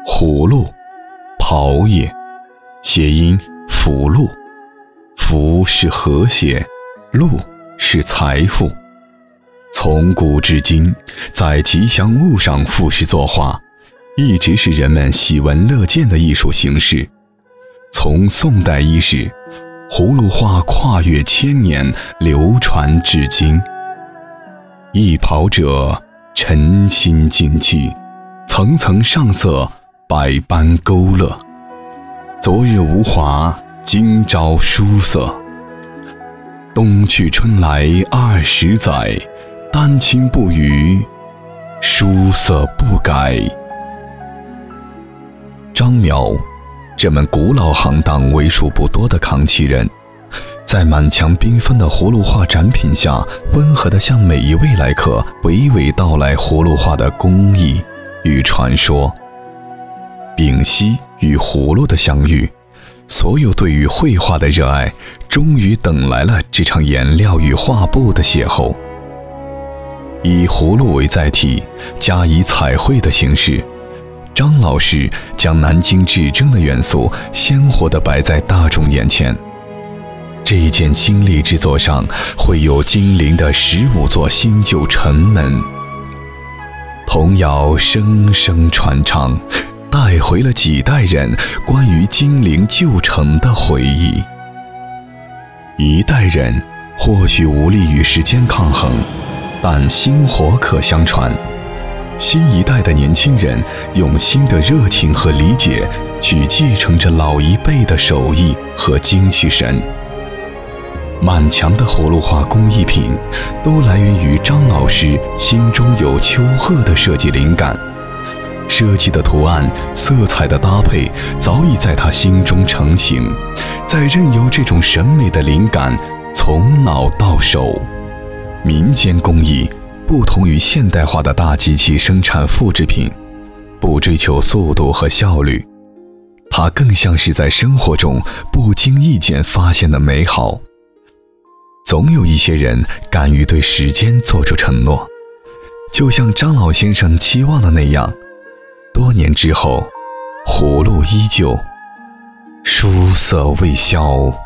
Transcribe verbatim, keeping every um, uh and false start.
葫芦，刨也，谐音福禄。福是和谐，禄是财富。从古至今，在吉祥物上赋诗作画，一直是人们喜闻乐见的艺术形式。从宋代伊始，葫芦画跨越千年，流传至今。一刨者，沉心静气，层层上色，百般勾勒。昨日无华，今朝殊色。冬去春来二十载，丹青不语，书色不改。张苗，这门古老行当为数不多的扛旗人，在满墙缤纷的葫芦画展品下，温和地向每一位来客娓娓道来葫芦画的工艺与传说。丙烯与葫芦的相遇，所有对于绘画的热爱，终于等来了这场颜料与画布的邂逅。以葫芦为载体，加以彩绘的形式，张老师将南京至真的元素鲜活地摆在大众眼前。这一件精力之作上，会有金陵的十五座新旧城门，童谣声声传唱，带回了几代人关于金陵旧城的回忆。一代人或许无力与时间抗衡，但薪火可相传。新一代的年轻人用新的热情和理解去继承着老一辈的手艺和精气神。满墙的葫芦画工艺品都来源于张老师心中有丘壑的设计灵感，设计的图案、色彩的搭配早已在他心中成型，再任由这种审美的灵感从脑到手。民间工艺不同于现代化的大机器生产复制品，不追求速度和效率，它更像是在生活中不经意间发现的美好。总有一些人敢于对时间做出承诺，就像张老先生期望的那样，多年之后，葫芦依旧，书色未消。